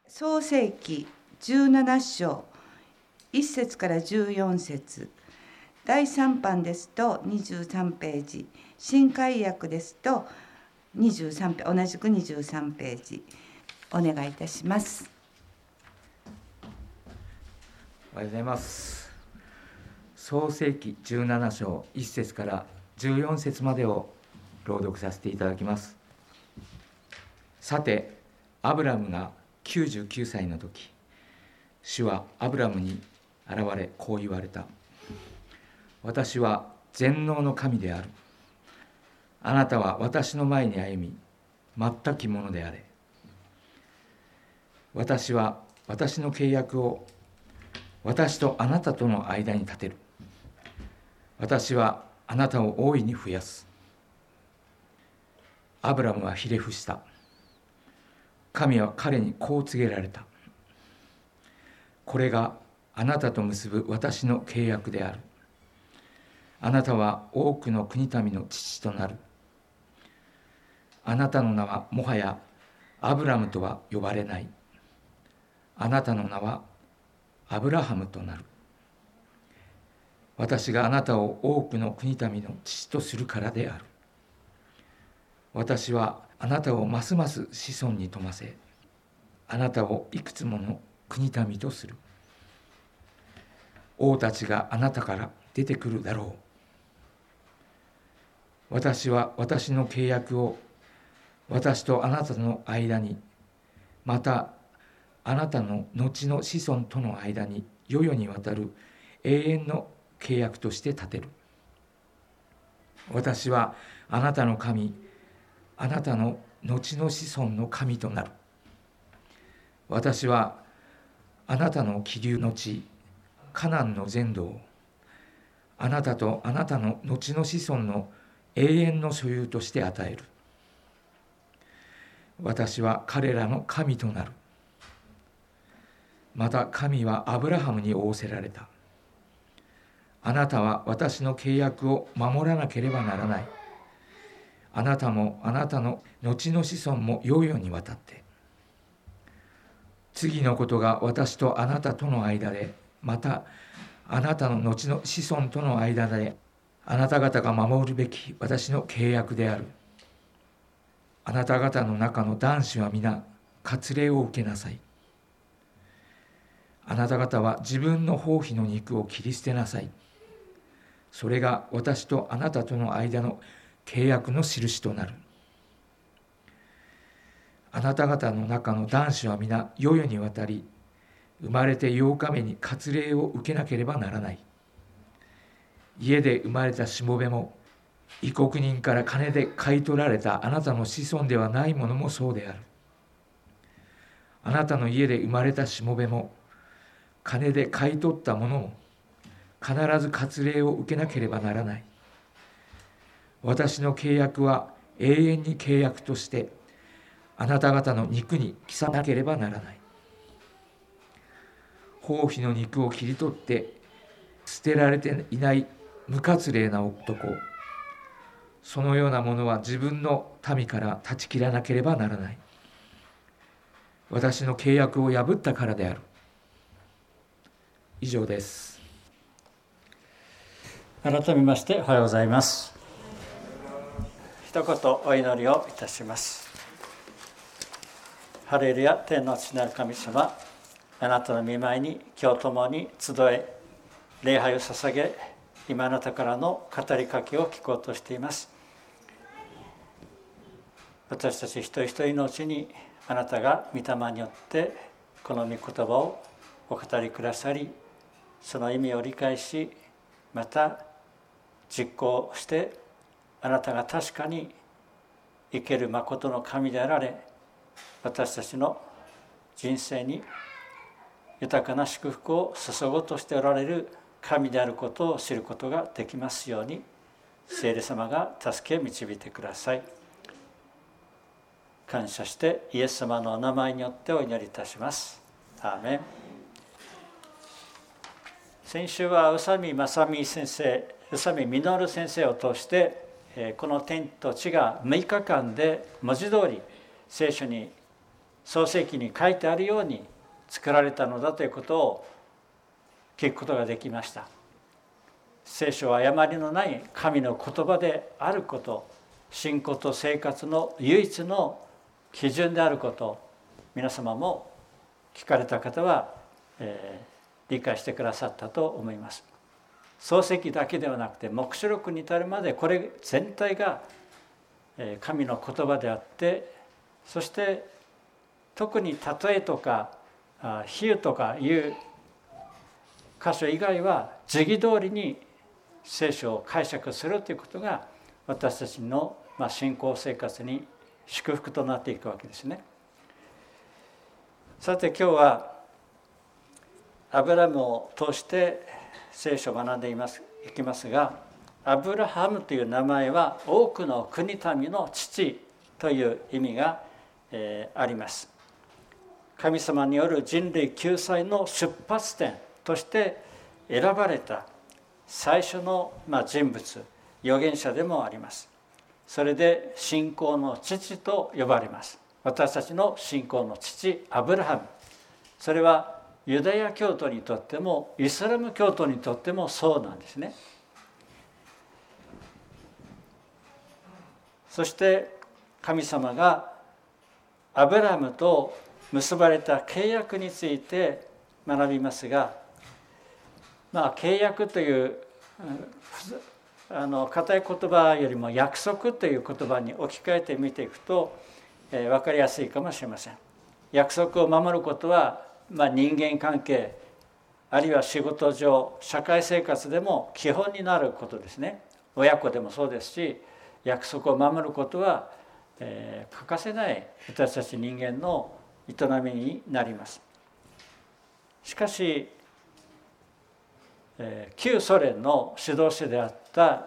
創世記17章1節から14節、第3版ですと23ページ、新海訳ですと23ページ、同じく23ページお願いいたします。 おはようございます。創世記17章1節から14節までを朗読させていただきます。さて、アブラムが99歳の時、主はアブラムに現れこう言われた。私は全能の神である。あなたは私の前に歩み、全きものであれ。私は私の契約を私とあなたとの間に立てる。私はあなたを大いに増やす。アブラムはひれ伏した。神は彼にこう告げられた。これがあなたと結ぶ私の契約である。あなたは多くの国民の父となる。あなたの名はもはやアブラムとは呼ばれない。あなたの名はアブラハムとなる。私があなたを多くの国民の父とするからである。私はあなたをますます子孫に富ませ、あなたをいくつもの国民とする。王たちがあなたから出てくるだろう。私は私の契約を私とあなたの間に、またあなたの後の子孫との間に世々にわたる永遠の契約として立てる。私はあなたの神、あなたの後の子孫の神となる。私はあなたの起流の地、カナンの全土をあなたとあなたの後の子孫の永遠の所有として与える。私は彼らの神となる。また神はアブラハムに仰せられた。あなたは私の契約を守らなければならない。あなたもあなたの後の子孫も世々にわたって。次のことが私とあなたとの間で、またあなたの後の子孫との間で、あなた方が守るべき私の契約である。あなた方の中の男子は皆割礼を受けなさい。あなた方は自分の包皮の肉を切り捨てなさい。それが私とあなたとの間の契約の印となる。あなた方の中の男子は皆世々にわたり、生まれて8日目に割礼を受けなければならない。家で生まれたしもべも、異国人から金で買い取られたあなたの子孫ではないものもそうである。あなたの家で生まれたしもべも、金で買い取ったものも、必ず割礼を受けなければならない。私の契約は永遠に契約として、あなた方の肉に刻まなければならない。包皮の肉を切り取って捨てられていない無割礼な男、そのようなものは自分の民から断ち切らなければならない。私の契約を破ったからである。以上です。 改めましておはようございます。一言お祈りをいたします。ハレルヤ、天の父なる神様、あなたの御前に今日共に集え、礼拝を捧げ、今あなたからの語りかけを聞こうとしています。私たち一人一人のうちにあなたが御霊によってこの御言葉をお語りくださり、その意味を理解し、また実行してあなたが確かに生ける誠の神であられ、私たちの人生に豊かな祝福を注ごうとしておられる神であることを知ることができますように、聖霊様が助け導いてください。感謝してイエス様のお名前によってお祈りいたします。アーメン。先週は宇佐美正美先生、宇佐美実先生を通して、この天と地が6日間で文字通り聖書に創世記に書いてあるように作られたのだということを聞くことができました。聖書は誤りのない神の言葉であること、信仰と生活の唯一の基準であることを皆様も聞かれた方は、理解してくださったと思います。創世記だけではなくて黙示録に至るまでこれ全体が神の言葉であって、そして特に例えとか比喩とかいう箇所以外は時期通りに聖書を解釈するということが私たちの信仰生活に祝福となっていくわけですね。さて今日はアブラムを通して聖書を学んでいきますが、アブラハムという名前は多くの国民の父という意味があります。神様による人類救済の出発点として選ばれた最初の人物、預言者でもあります。それで信仰の父と呼ばれます。私たちの信仰の父アブラハム、それはユダヤ教徒にとってもイスラム教徒にとってもそうなんですね。そして神様がアブラハムと結ばれた契約について学びますが、契約という固い言葉よりも約束という言葉に置き換えてみていくと分かりやすいかもしれません。約束を守ることは、人間関係あるいは仕事上社会生活でも基本になることですね。親子でもそうですし、約束を守ることは、欠かせない私たち人間の営みになります。しかし旧ソ連の指導者であった、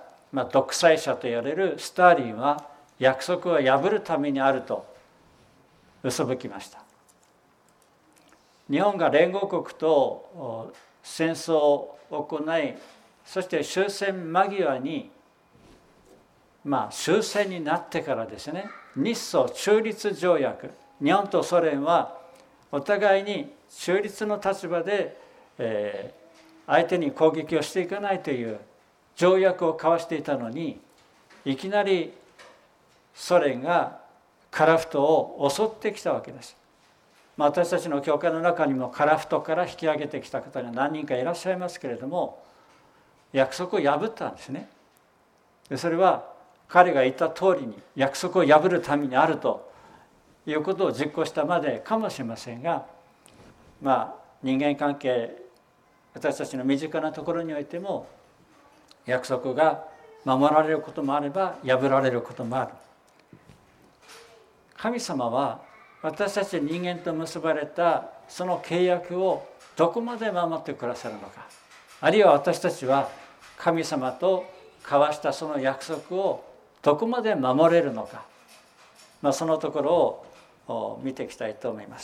独裁者と言われるスターリンは約束を破るためにあると嘘吹きました。日本が連合国と戦争を行い、そして終戦間際に、終戦になってからですね、日ソ中立条約、日本とソ連はお互いに中立の立場で、相手に攻撃をしていかないという条約を交わしていたのに、いきなりソ連が樺太を襲ってきたわけです。私たちの教会の中にも樺太から引き上げてきた方が何人かいらっしゃいますけれども、約束を破ったんですね。それは彼が言った通りに約束を破るためにあるということを実行したまでかもしれませんが、人間関係、私たちの身近なところにおいても約束が守られることもあれば破られることもある。神様は私たち人間と結ばれたその契約をどこまで守ってくださるのか、あるいは私たちは神様と交わしたその約束をどこまで守れるのか、そのところを見ていきたいと思います。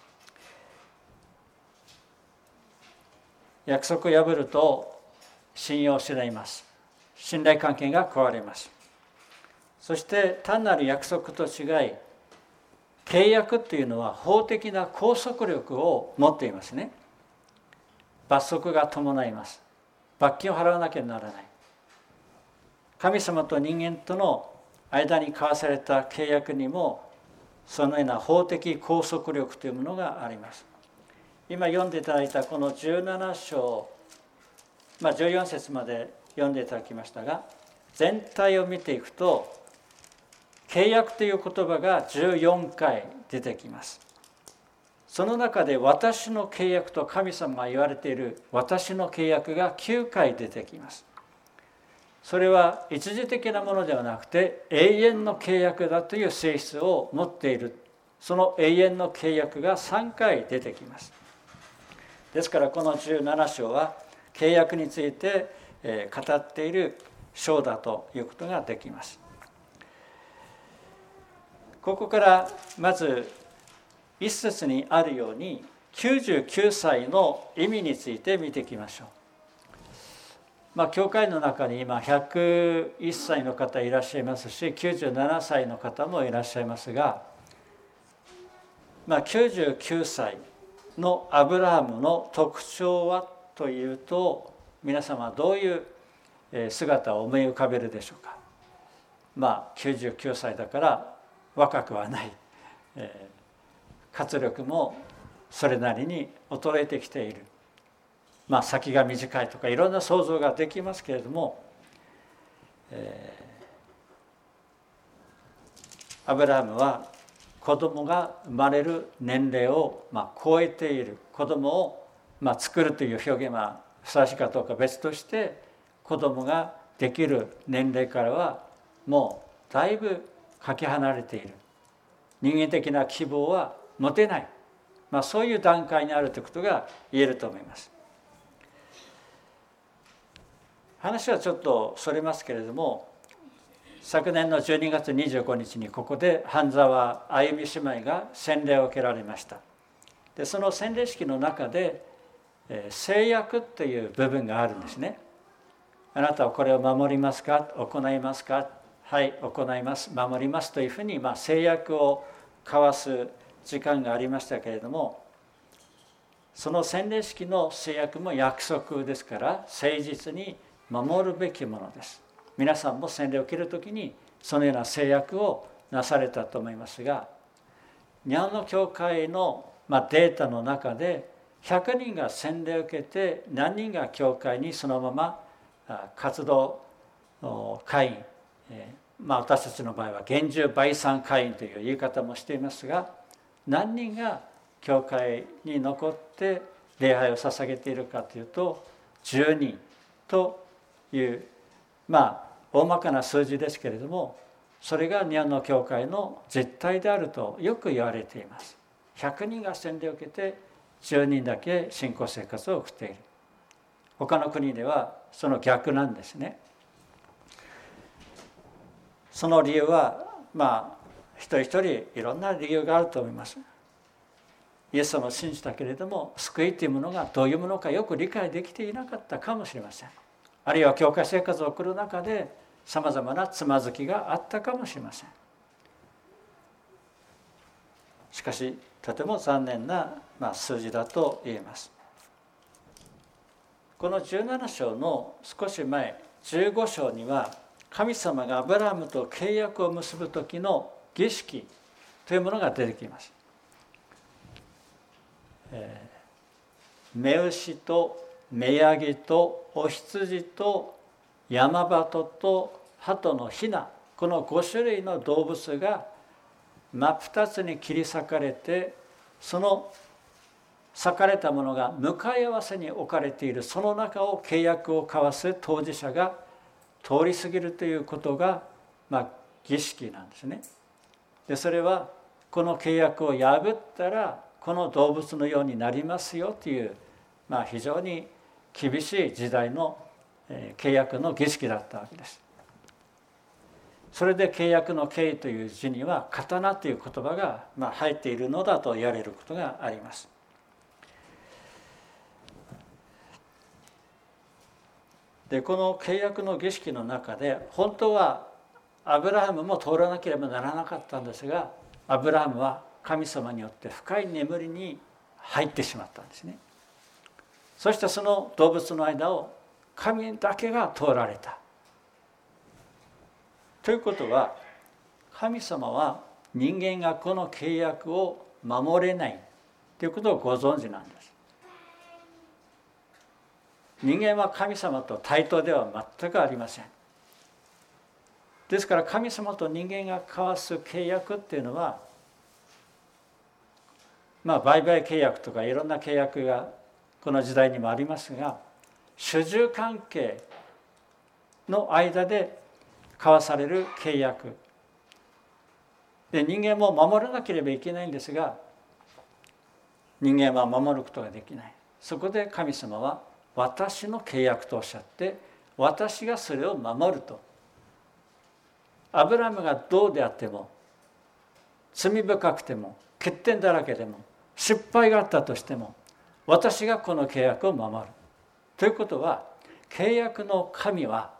約束を破ると信用を失います。信頼関係が壊れます。そして単なる約束と違い、契約というのは法的な拘束力を持っていますね。罰則が伴います。罰金を払わなきゃならない。神様と人間との間に交わされた契約にもそのような法的拘束力というものがあります。今読んでいただいたこの17章、14節まで読んでいただきましたが、全体を見ていくと契約という言葉が14回出てきます。その中で私の契約と神様が言われている私の契約が9回出てきます。それは一時的なものではなくて永遠の契約だという性質を持っている。その永遠の契約が3回出てきます。ですからこの17章は契約について語っている章だということができます。ここからまず一節にあるように99歳の意味について見ていきましょう。教会の中に今101歳の方いらっしゃいますし、97歳の方もいらっしゃいますが、 99歳のアブラハムの特徴はというと、皆様はどういう姿を思い浮かべるでしょうか。99歳だから若くはない、活力もそれなりに衰えてきている、先が短いとかいろんな想像ができますけれども、アブラハムは子供が生まれる年齢を超えている。子供を作るという表現はふさわしいかどうか別として、子供ができる年齢からはもうだいぶかけ離れている。人間的な希望は持てない、そういう段階にあるということが言えると思います。話はちょっとそれますけれども、昨年の12月25日にここで半沢あゆみ姉妹が洗礼を受けられました。でその洗礼式の中で誓約という部分があるんですね。あなたはこれを守りますか、行いますか、はい、行います、守りますというふうに誓約を交わす時間がありましたけれども、その洗礼式の誓約も約束ですから、誠実に守るべきものです。皆さんも洗礼を受けるときにそのような誓約をなされたと思いますが、日本の教会のデータの中で100人が洗礼を受けて何人が教会にそのまま活動会員、私たちの場合は厳重売産会員という言い方もしていますが、何人が教会に残って礼拝を捧げているかというと10人という大まかな数字ですけれども、それが日本の教会の実態であるとよく言われています。100人が洗礼を受けて10人だけ信仰生活を送っている。他の国ではその逆なんですね。その理由は一人一人いろんな理由があると思います。イエス様を信じたけれども、救いというものがどういうものかよく理解できていなかったかもしれません。あるいは教会生活を送る中でさまざまなつまずきがあったかもしれません。しかしとても残念な数字だと言えます。この17章の少し前15章には、神様がアブラハムと契約を結ぶ時の儀式というものが出てきます。雌牛と雌ヤギとお羊と山鳩と鳩のひな、この5種類の動物が真っ二つに切り裂かれて、その裂かれたものが向かい合わせに置かれている、その中を契約を交わす当事者が通り過ぎるということが、儀式なんですね。でそれはこの契約を破ったらこの動物のようになりますよという、非常に厳しい時代の契約の儀式だったわけです。それで契約の契という字には刀という言葉が入っているのだと言われることがあります。でこの契約の儀式の中で本当はアブラハムも通らなければならなかったんですが、アブラハムは神様によって深い眠りに入ってしまったんですね。そしてその動物の間を神だけが通られた。ということは、神様は人間がこの契約を守れないということをご存知なんです。人間は神様と対等では全くありません。ですから神様と人間が交わす契約っていうのは、売買契約とかいろんな契約がこの時代にもありますが、主従関係の間で交わされる契約で、人間も守らなければいけないんですが、人間は守ることができない。そこで神様は私の契約とおっしゃって、私がそれを守ると。アブラハムがどうであっても、罪深くても欠点だらけでも失敗があったとしても、私がこの契約を守るということは、契約の神は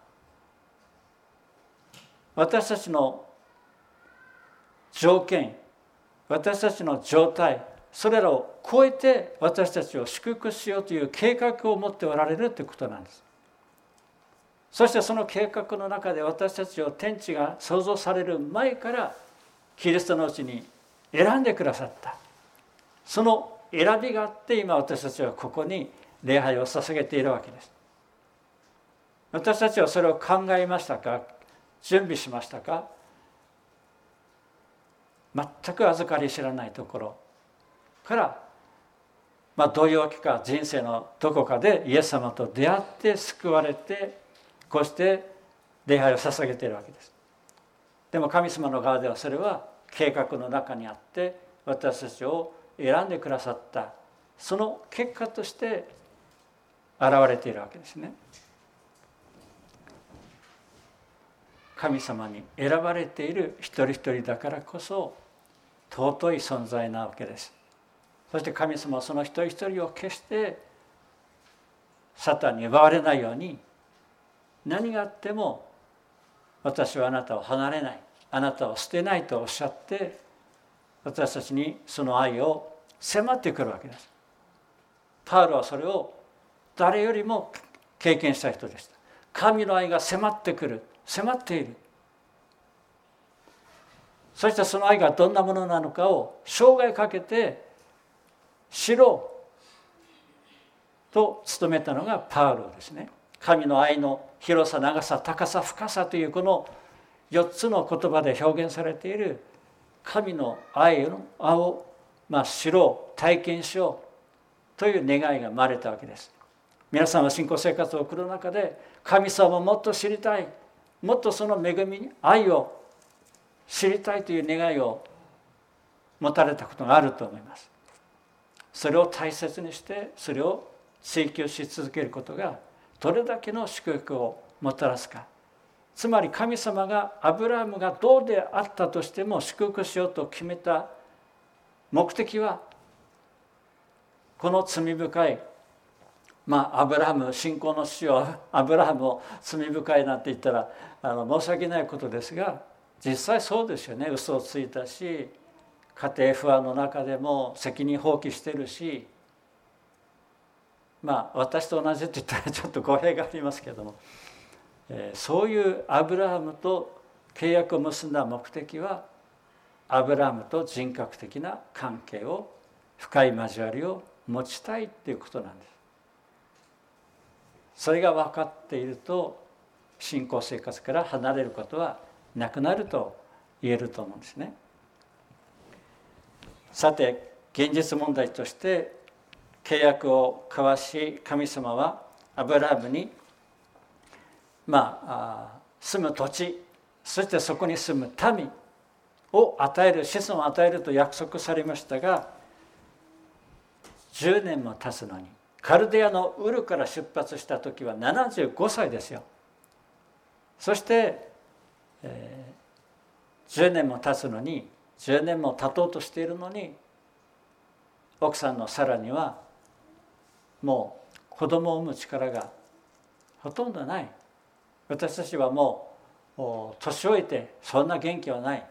私たちの条件、 私たちの状態、それらを超えて私たちを祝福しようという計画を持っておられるということなんです。そしてその計画の中で私たちを天地が創造される前からキリストのうちに選んでくださった。その選びがあって今私たちはここに礼拝を捧げているわけです。私たちはそれを考えましたか？準備しましたか？全く預かり知らないところから、どういうわけか人生のどこかでイエス様と出会って救われて、こうして礼拝を捧げているわけです。でも神様の側ではそれは計画の中にあって私たちを選んでくださった、その結果として現れているわけですね。神様に選ばれている一人一人だからこそ尊い存在なわけです。そして神様はその一人一人を決してサタンに奪われないように、何があっても私はあなたを離れない、あなたを捨てないとおっしゃって私たちにその愛を迫ってくるわけです。パウロはそれを誰よりも経験した人でした。神の愛が迫ってくる、迫っている。そしてその愛がどんなものなのかを生涯かけて知ろうと努めたのがパウロですね。神の愛の広さ、長さ、高さ、深さというこの4つの言葉で表現されている神の愛を知ろう、体験しようという願いが生まれたわけです。皆さんは信仰生活を送る中で神様をもっと知りたい、もっとその恵みに愛を知りたいという願いを持たれたことがあると思います。それを大切にしてそれを追求し続けることがどれだけの祝福をもたらすか。つまり神様がアブラハムがどうであったとしても祝福しようと決めた目的は、この罪深いアブラハム、信仰の父はアブラハムを罪深いなんて言ったら申し訳ないことですが、実際そうですよね。嘘をついたし、家庭不安の中でも責任放棄してるし、私と同じって言ったらちょっと語弊がありますけども、そういうアブラハムと契約を結んだ目的は、アブラハムと人格的な関係を、深い交わりを持ちたいっていうことなんです。それが分かっていると信仰生活から離れることはなくなると言えると思うんですね。さて、現実問題として契約を交わし、神様はアブラハムに住む土地、そしてそこに住む民を与える、子孫を与えると約束されましたが、10年も経つのに、カルデアのウルから出発した時は75歳ですよ。そして、10年も経つのに、10年も経とうとしているのに、奥さんのサラにはもう子供を産む力がほとんどない。私たちはもう年老いてそんな元気はない。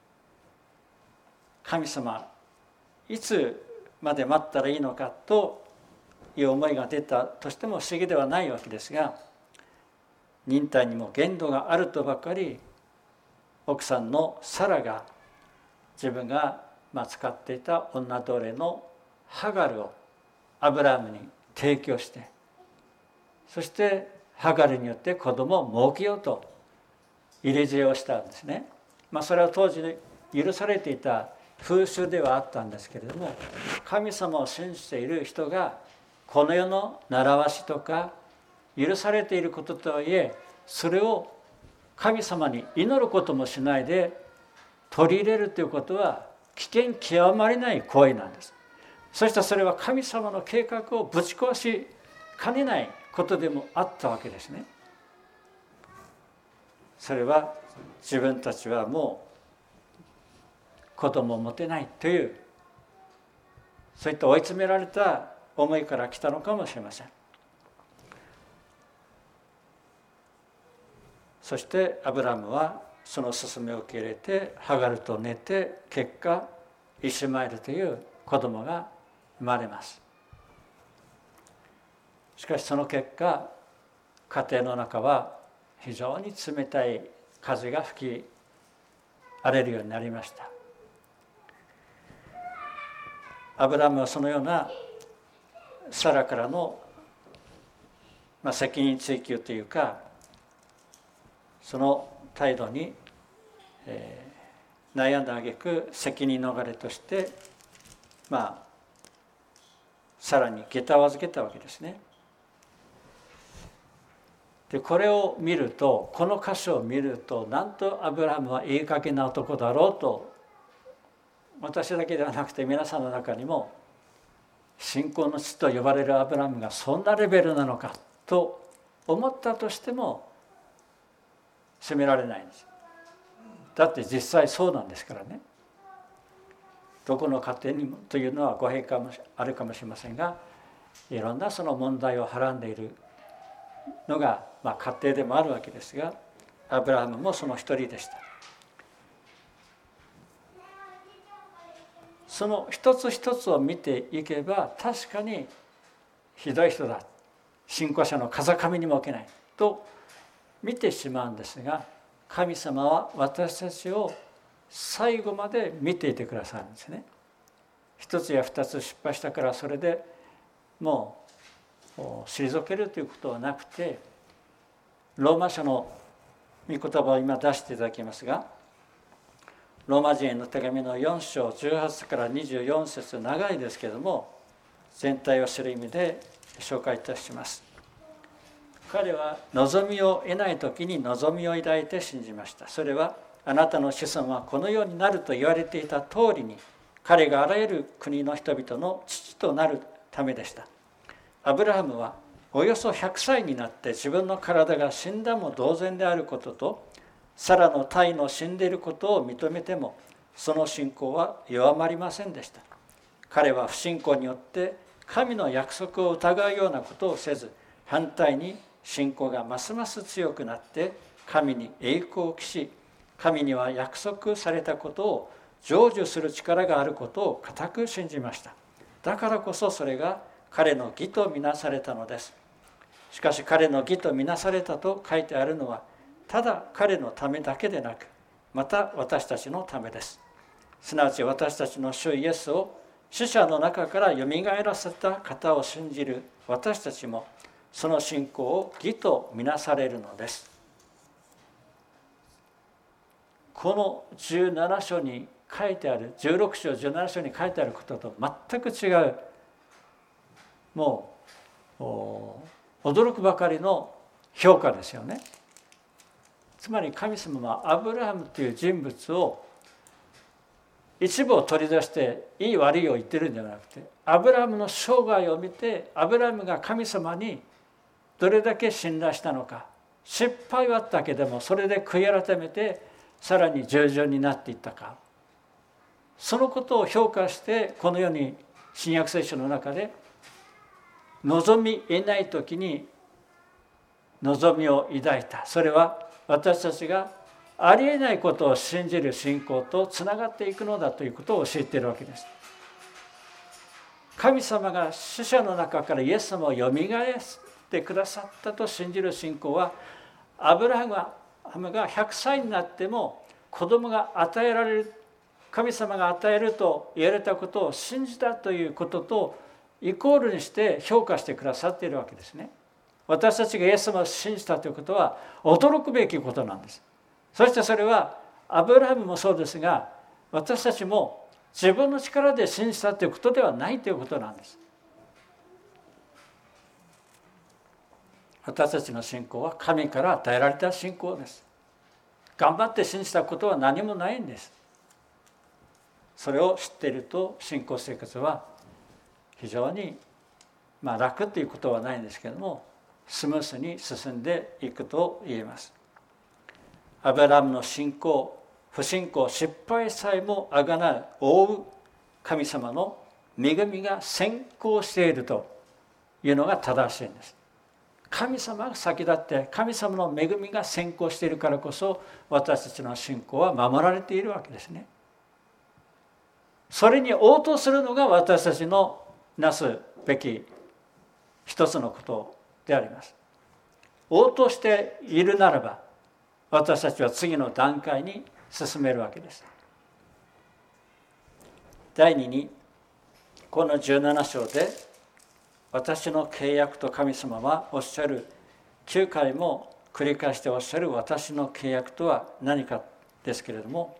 神様、いつまで待ったらいいのかという思いが出たとしても不思議ではないわけですが、忍耐にも限度があるとばかり、奥さんのサラが自分が使っていた女奴隷のハガルをアブラハムに提供して、そしてハガルによって子供を設けようと入れ知恵をしたんですね。それは当時許されていた風習ではあったんですけれども、神様を信じている人がこの世の習わしとか許されていることとはいえ、それを神様に祈ることもしないで取り入れるということは危険極まりない行為なんです。そしてそれは神様の計画をぶち壊しかねないことでもあったわけですね。それは自分たちはもう子供を持てないという、そういった追い詰められた思いから来たのかもしれません。そしてアブラハムはその勧めを受け入れてハガルと寝て、結果イシュマエルという子供が生まれます。しかしその結果、家庭の中は非常に冷たい風が吹き荒れるようになりました。アブラムはそのようなサラからの、責任追及というか、その態度に、悩んだ挙句責任逃れとして、さらに下駄を預けたわけですね。でこれを見ると、この箇所を見ると、なんとアブラハムはいい加減な男だろうと、私だけではなくて皆さんの中にも、信仰の父と呼ばれるアブラハムがそんなレベルなのかと思ったとしても責められないんです。だって実際そうなんですからね。どこの家庭にもというのは語弊があるかもしれませんが、いろんなその問題をはらんでいるのが、家庭でもあるわけですが、アブラハムもその一人でした。その一つ一つを見ていけば、確かにひどい人だ、信仰者の風上にも置けないと見てしまうんですが、神様は私たちを最後まで見ていてくださるんですね。一つや二つ失敗したからそれでもう退けるということはなくて、ローマ書の御言葉を今出していただきますが、ローマ人への手紙の4章18節から24節、長いですけれども全体を知る意味で紹介いたします。彼は望みを得ない時に望みを抱いて信じました。それはあなたの子孫はこのようになると言われていた通りに、彼があらゆる国の人々の父となるためでした。アブラハムはおよそ100歳になって自分の体が死んだも同然であることと、サラの胎の死んでいることを認めても、その信仰は弱まりませんでした。彼は不信仰によって神の約束を疑うようなことをせず、反対に信仰がますます強くなって神に栄光を期し、神には約束されたことを成就する力があることを固く信じました。だからこそそれが彼の義とみなされたのです。しかし彼の義とみなされたと書いてあるのは、ただ彼のためだけでなく、また私たちのためです。すなわち私たちの主イエスを死者の中からよみがえらせた方を信じる私たちも、その信仰を義とみなされるのです。この17章に書いてある、16章17章に書いてあることと全く違う、もう驚くばかりの評価ですよね。つまり神様はアブラハムという人物を一部を取り出していい悪いを言ってるんじゃなくて、アブラハムの生涯を見て、アブラハムが神様にどれだけ信頼したのか、失敗はあったけどもそれで悔い改めてさらに従順になっていったか、そのことを評価して、このように新約聖書の中で望み得ない時に望みを抱いた、それは私たちがありえないことを信じる信仰とつながっていくのだということを教えているわけです。神様が死者の中からイエス様をよみがえってくださったと信じる信仰は、アブラハムが100歳になっても子供が与えられる、神様が与えると言われたことを信じたということとイコールにして評価してくださっているわけですね。私たちがイエス様を信じたということは驚くべきことなんです。そしてそれはアブラハムもそうですが、私たちも自分の力で信じたということではないということなんです。私たちの信仰は神から与えられた信仰です。頑張って信じたことは何もないんです。それを知っていると信仰生活は非常に楽ということはないんですけれども、スムースに進んでいくと言えます。アブラハムの信仰、不信仰、失敗さえもあがなう、覆う神様の恵みが先行しているというのが正しいんです。神様が先立って、神様の恵みが先行しているからこそ、私たちの信仰は守られているわけですね。 それに応答するのが私たちのなすべき一つのことであります。応答しているならば、私たちは次の段階に進めるわけです。第2に、この17章で私の契約と神様はおっしゃる、9回も繰り返しておっしゃる私の契約とは何かですけれども、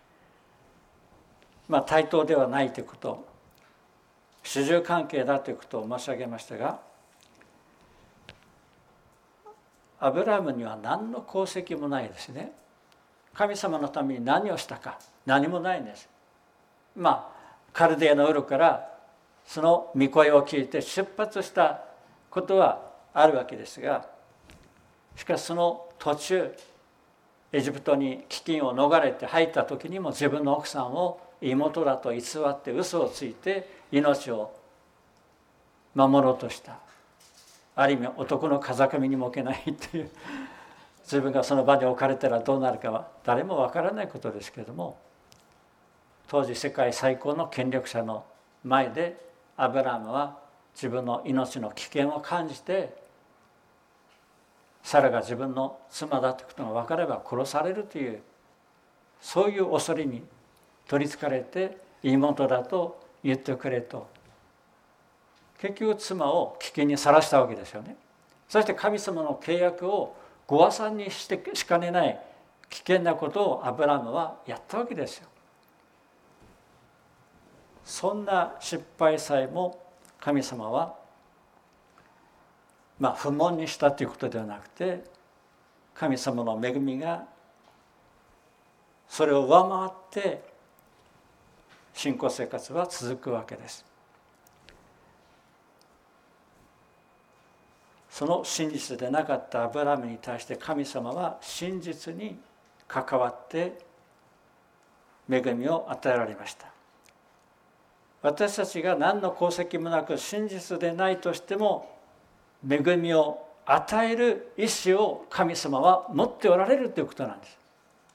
対等ではないということ、主従関係だということを申し上げましたが、アブラハムには何の功績もないですね。神様のために何をしたか、何もないんです。カルデアのウルからその御声を聞いて出発したことはあるわけですが、しかしその途中、エジプトに飢饉を逃れて入った時にも自分の奥さんを妹だと偽って嘘をついて命を守ろうとした。ある意味男の風上にも置けないという、自分がその場に置かれたらどうなるかは誰もわからないことですけれども、当時世界最高の権力者の前でアブラハムは自分の命の危険を感じて、サラが自分の妻だということが分かれば殺されるという、そういう恐れに取りつかれて妹だと言ってくれと、結局妻を危険にさらしたわけですよね。そして神様の契約をご破算にしかねない危険なことをアブラハムはやったわけですよ。そんな失敗さえも神様は不問にしたということではなくて、神様の恵みがそれを上回って信仰生活は続くわけです。その真実でなかったアブラハムに対して神様は真実に関わって恵みを与えられました。私たちが何の功績もなく真実でないとしても、恵みを与える意志を神様は持っておられるということなんです。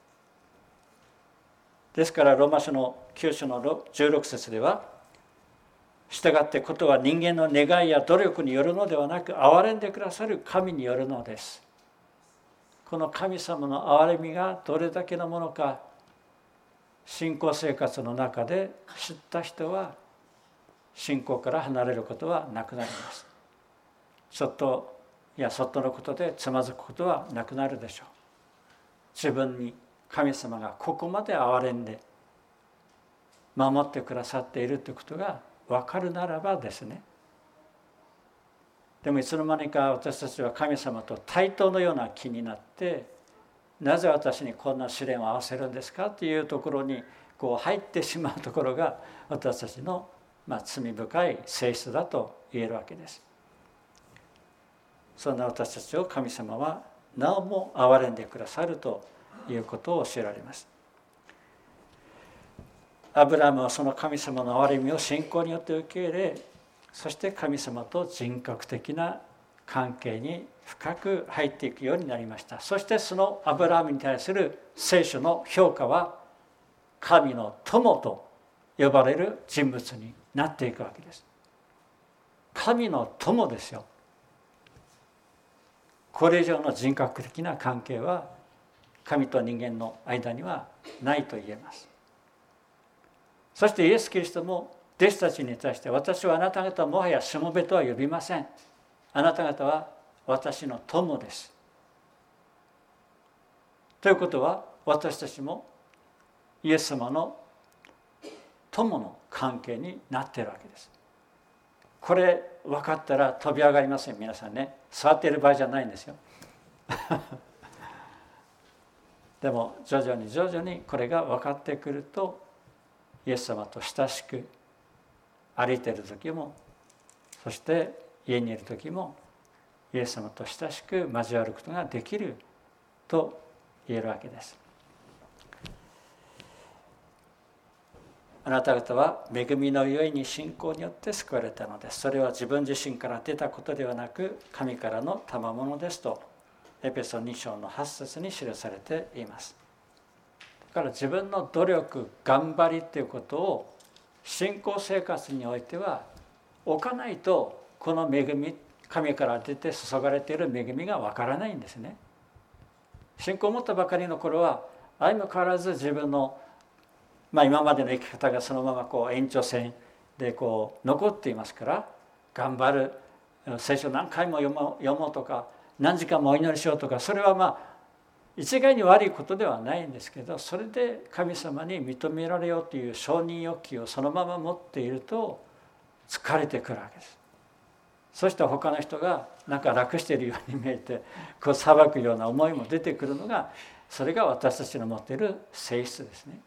ですからローマ書の9章の16節では、したがってことは人間の願いや努力によるのではなく、憐れんでくださる神によるのです。この神様の憐れみがどれだけのものか、信仰生活の中で知った人は信仰から離れることはなくなります。ちょっとそっとのことでつまずくことはなくなるでしょう。自分に神様がここまで憐れんで守ってくださっているということが分かるならばですね。でもいつの間にか私たちは神様と対等のような気になって、なぜ私にこんな試練を合わせるんですかというところに入ってしまうところが私たちの罪深い性質だと言えるわけです。そんな私たちを神様はなおも憐れんでくださるということを教えられます。アブラハムはその神様の憐れみを信仰によって受け入れ、そして神様と人格的な関係に深く入っていくようになりました。そしてそのアブラハムに対する聖書の評価は、神の友と呼ばれる人物になっていくわけです。神の友ですよ。これ以上の人格的な関係は神と人間の間にはないと言えます。そしてイエス・キリストも弟子たちに対して、私はあなた方をもはやしもべとは呼びません。あなた方は私の友です。ということは、私たちもイエス様の友の関係になっているわけです。これ分かったら飛び上がりません、皆さんね。触っている場合じゃないんですよ。でも徐々にこれが分かってくると、イエス様と親しく歩いている時も、そして家にいる時もイエス様と親しく交わることができると言えるわけです。あなた方は恵みのゆえに信仰によって救われたのです。それは自分自身から出たことではなく、神からの賜物ですとエペソ2章の8節に記されています。だから自分の努力、頑張りということを信仰生活においては置かないと、この恵み、神から出て注がれている恵みがわからないんですね。信仰を持ったばかりの頃は相も変わらず自分の、今までの生き方がそのまま延長線で残っていますから、頑張る、聖書何回も読もうとか、何時間もお祈りしようとか、それは一概に悪いことではないんですけど、それで神様に認められようという承認欲求をそのまま持っていると疲れてくるわけです。そして他の人がなんか楽しているように見えて裁くような思いも出てくるのが、それが私たちの持っている性質ですね。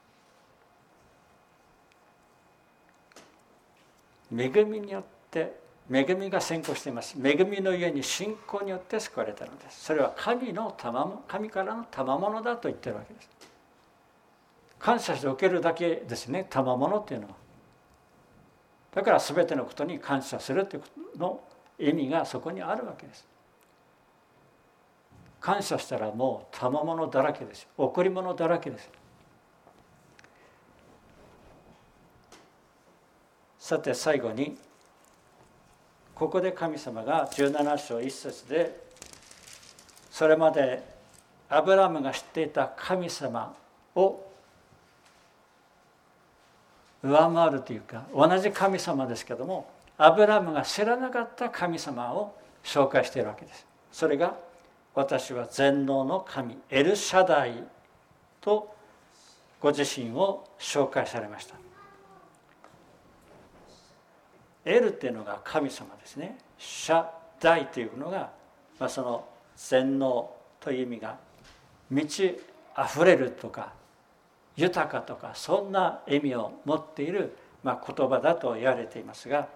恵みによって、恵みが先行しています。恵みのゆえに信仰によって救われたのです。それは神からの賜物だと言ってるわけです。感謝して受けるだけですね、賜物っていうのは。だから全てのことに感謝するということの意味がそこにあるわけです。感謝したらもう賜物だらけですよ。贈り物だらけです。さて最後に、ここで神様が17章1節で、それまでアブラハムが知っていた神様を上回るというか、同じ神様ですけども、アブラハムが知らなかった神様を紹介しているわけです。それが、私は全能の神エルシャダイとご自身を紹介されました。エルっていうのが神様ですね。シャダイというのが、その全能という意味が満ち溢れるとか豊かとか、そんな意味を持っている言葉だと言われていますが、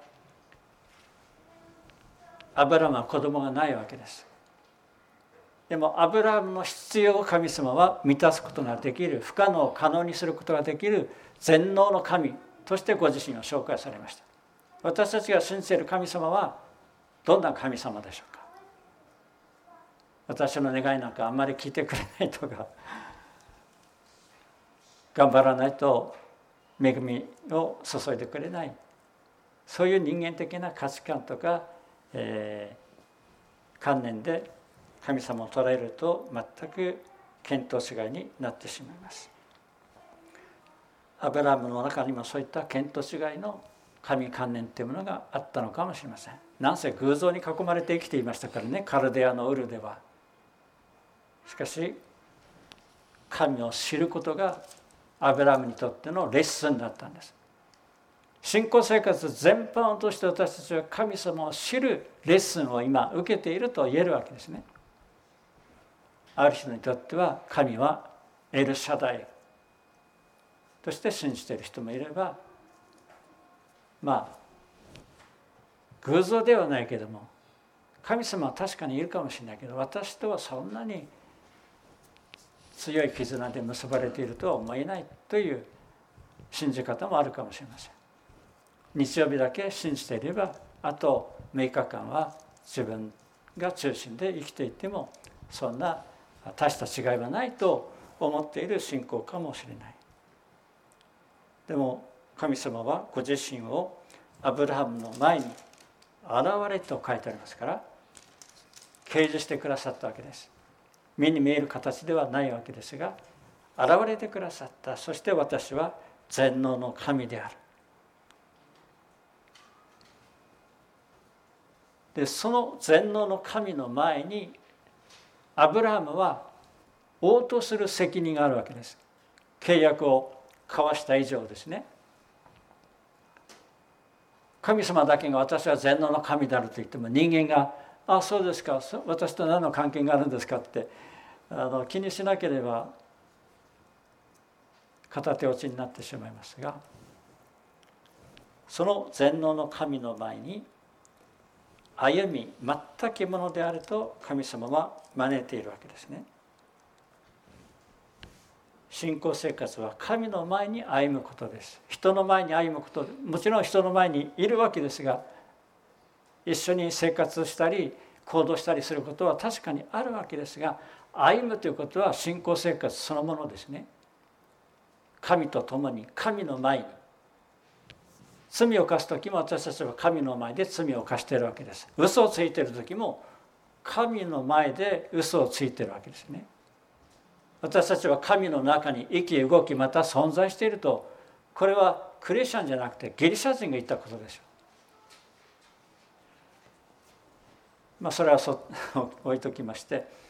アブラハムは子供がないわけです。でもアブラハムの必要を神様は満たすことができる、不可能を可能にすることができる全能の神としてご自身を紹介されました。私たちが信じている神様はどんな神様でしょうか。私の願いなんかあんまり聞いてくれないとか、頑張らないと恵みを注いでくれない、そういう人間的な価値観とか、観念で神様を捉えると全く見当違いになってしまいます。アブラハムの中にもそういった見当違いの神観念というものがあったのかもしれません。なんせ偶像に囲まれて生きていましたからね、カルデアのウルでは。しかし神を知ることがアブラハムにとってのレッスンだったんです。信仰生活全般を通して私たちは神様を知るレッスンを今受けていると言えるわけですね。ある人にとっては神はエルシャダイとして信じている人もいれば、偶像ではないけども神様は確かにいるかもしれないけど、私とはそんなに強い絆で結ばれているとは思えないという信じ方もあるかもしれません。日曜日だけ信じていれば、あと6日間は自分が中心で生きていてもそんな大した違いはないと思っている信仰かもしれない。でも神様はご自身をアブラハムの前に現れと書いてありますから、掲示してくださったわけです。目に見える形ではないわけですが、現れてくださった。そして私は全能の神である。でその全能の神の前にアブラハムは応答する責任があるわけです。契約を交わした以上ですね。神様だけが私は全能の神であると言っても、人間があ、そうですか、私と何の関係があるんですかって気にしなければ片手落ちになってしまいますが、その全能の神の前に歩み全くものであると神様は招いているわけですね。信仰生活は神の前に歩むことです。人の前に歩むこと、もちろん人の前にいるわけですが、一緒に生活したり行動したりすることは確かにあるわけですが、歩むということは信仰生活そのものですね。神と共に、神の前に罪を犯す時も私たちは神の前で罪を犯しているわけです。嘘をついている時も神の前で嘘をついているわけですね。私たちは神の中に生き動きまた存在していると、これはクリスチャンじゃなくてギリシャ人が言ったことでしょう。それは置いときまして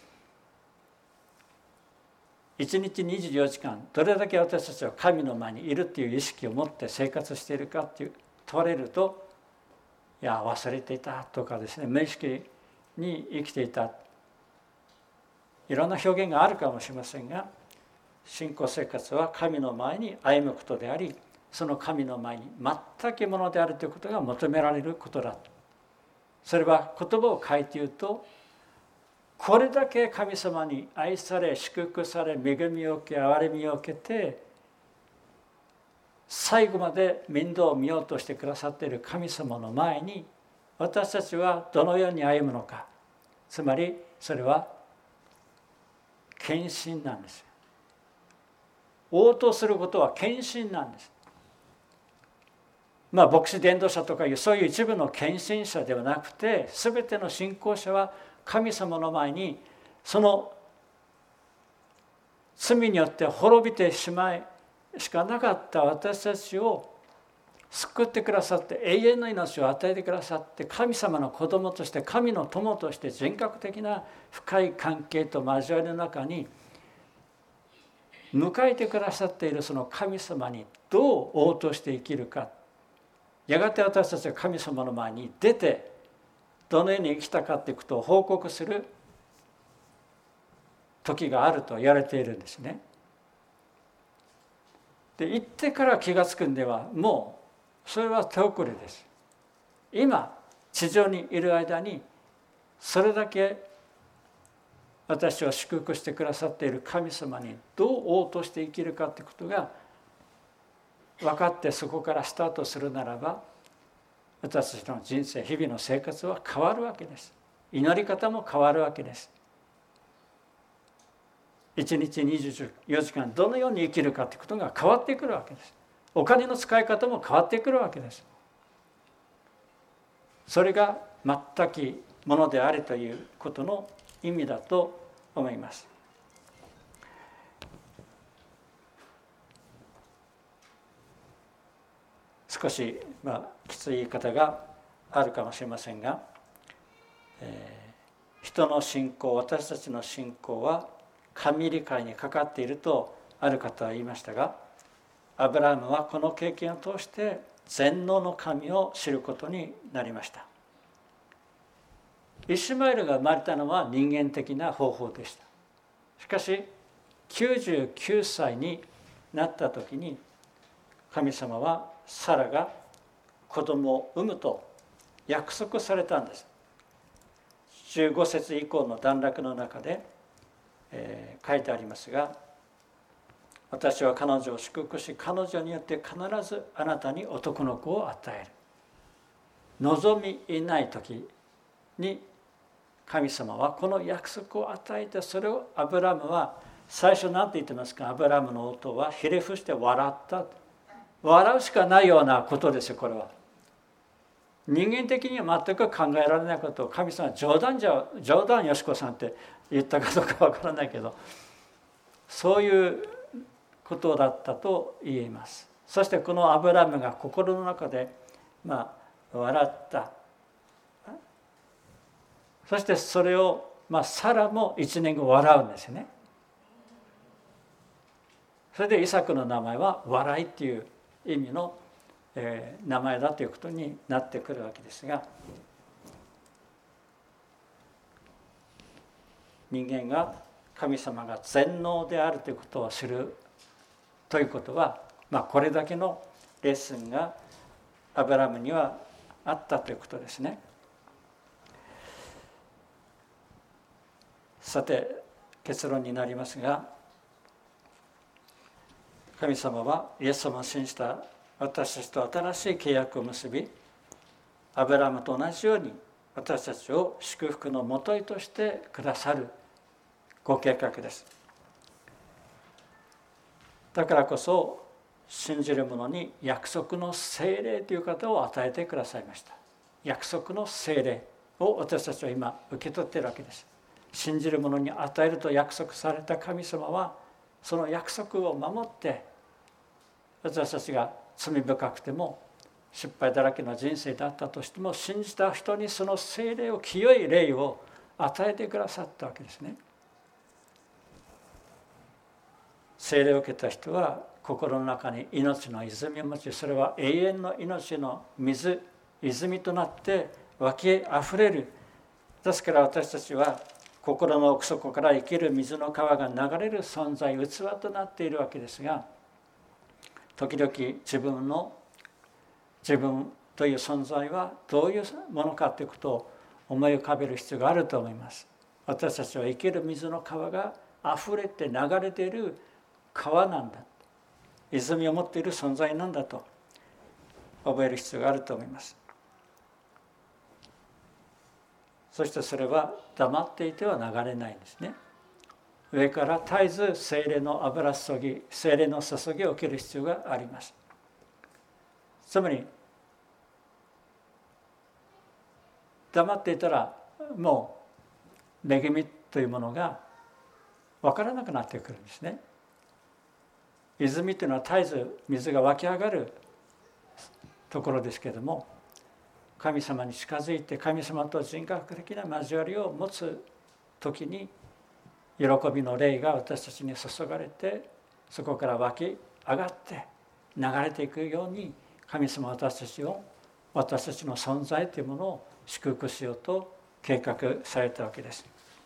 、1日24時間どれだけ私たちは神の前にいるっていう意識を持って生活しているかっていう問われると、いや忘れていたとかですね、無意識に生きていた、いろんな表現があるかもしれませんが、信仰生活は神の前に歩むことであり、その神の前に全くものであるということが求められることだ。それは言葉を変えて言うと、これだけ神様に愛され祝福され恵みを受け憐れみを受けて最後まで面倒を見ようとしてくださっている神様の前に私たちはどのように歩むのか。つまりそれは献身なんです。応答することは献身なんです。牧師伝道者とかいうそういう一部の献身者ではなくて、全ての信仰者は神様の前にその罪によって滅びてしまいしかなかった私たちを救ってくださって、永遠の命を与えてくださって、神様の子供として神の友として人格的な深い関係と交わりの中に迎えてくださっているその神様にどう応答して生きるか。やがて私たちは神様の前に出てどのように生きたかということを報告する時があると言われているんですね。で、行ってから気がつくんではもうそれは手遅れです。今地上にいる間にそれだけ私を祝福してくださっている神様にどう応答して生きるかということが分かって、そこからスタートするならば私たちの人生、日々の生活は変わるわけです。祈り方も変わるわけです。1日24時間どのように生きるかということが変わってくるわけです。お金の使い方も変わってくるわけです。それが全くものであるということの意味だと思います。少しきつい言い方があるかもしれませんが、人の信仰、私たちの信仰は神理解にかかっているとある方は言いましたが、アブラハムはこの経験を通して全能の神を知ることになりました。イシュマエルが生まれたのは人間的な方法でした。しかし99歳になった時に神様はサラが子供を産むと約束されたんです。15節以降の段落の中で、書いてありますが、私は彼女を祝福し、彼女によって必ずあなたに男の子を与える。望みいない時に神様はこの約束を与えて、それをアブラムは最初何て言ってますか。アブラムの夫はひれ伏して笑った。笑うしかないようなことですよ。これは人間的には全く考えられないことを神様は冗談よしこさんって言ったかどうかわからないけど、そういうことだったと言えます。そしてこのアブラムが心の中で笑った。そしてそれをサラも1年後笑うんですよね。それでイサクの名前は笑いっていう意味の名前だということになってくるわけですが、人間が神様が全能であるということを知るということは、これだけのレッスンがアブラムにはあったということですね。さて結論になりますが、神様はイエス様を信じた私たちと新しい契約を結び、アブラムと同じように私たちを祝福のもといとしてくださるご計画です。だからこそ信じる者に約束の聖霊という方を与えてくださいました。約束の聖霊を私たちは今受け取っているわけです。信じる者に与えると約束された神様は、その約束を守って、私たちが罪深くても失敗だらけの人生だったとしても、信じた人にその聖霊を、清い霊を与えてくださったわけですね。聖霊を受けた人は心の中に命の泉を持ち、それは永遠の命の水、泉となって湧きあふれる。ですから私たちは心の奥底から生きる水の川が流れる存在、器となっているわけですが、時々自分という存在はどういうものかということを思い浮かべる必要があると思います。私たちは生きる水の川があふれて流れている川なんだ、泉を持っている存在なんだと覚える必要があると思います。そしてそれは黙っていては流れないんですね。上から絶えず聖霊の油注ぎ、聖霊の注ぎを受ける必要があります。つまり黙っていたらもう恵みというものが分からなくなってくるんですね。泉というのは絶えず水が湧き上がるところですけれども、神様に近づいて神様と人格的な交わりを持つ時に、喜びの霊が私たちに注がれて、そこから湧き上がって流れていくように、神様は私たちの存在というものを祝福しようと計画されたわけです。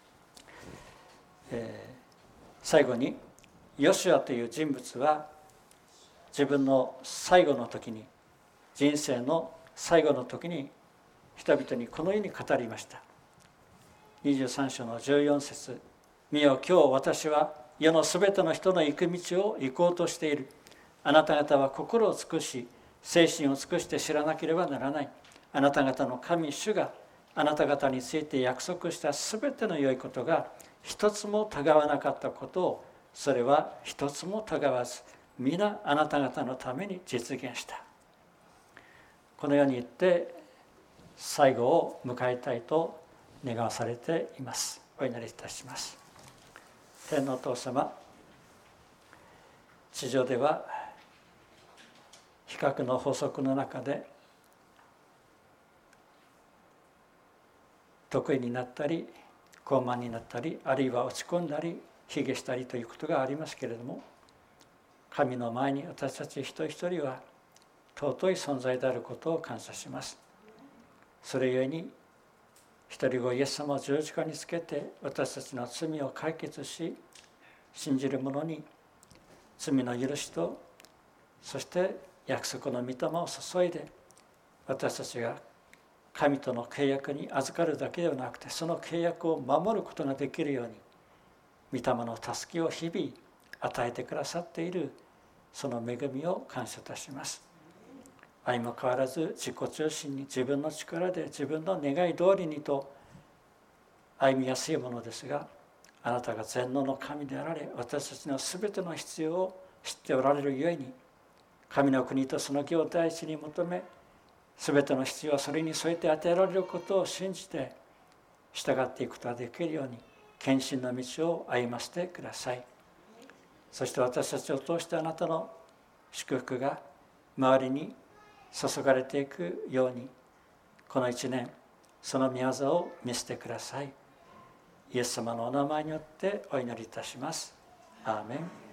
最後にヨシュアという人物は、自分の最後の時に、人生の最後の時に人々にこのように語りました。23章の14節、見よ、今日私は世のすべての人の行く道を行こうとしている。あなた方は心を尽くし、精神を尽くして知らなければならない。あなた方の神主があなた方について約束したすべての良いことが一つもたがわなかったことを、それは一つもたがわず、皆あなた方のために実現した。このように言って最後を迎えたいと願わされています。お祈りいたします。天のお父様、地上では比較の法則の中で得意になったり傲慢になったり、あるいは落ち込んだり卑下したりということがありますけれども、神の前に私たち一人一人は尊い存在であることを感謝します。それゆえに一人子イエス様を十字架につけて私たちの罪を解決し、信じる者に罪の許しと、そして約束の御霊を注いで、私たちが神との契約に預かるだけではなくて、その契約を守ることができるように、御霊の助けを日々与えてくださっている、その恵みを感謝いたします。相も変わらず自己中心に、自分の力で自分の願い通りにと歩みやすいものですが、あなたが全能の神であられ、私たちのすべての必要を知っておられるゆえに、神の国とその義を第一に求め、すべての必要はそれに添えて与えられることを信じて従っていくことができるように、献身の道を歩ませてください。そして私たちを通してあなたの祝福が周りに注がれていくように、この一年その御業を見せてください。イエス様のお名前によってお祈りいたします。アーメン。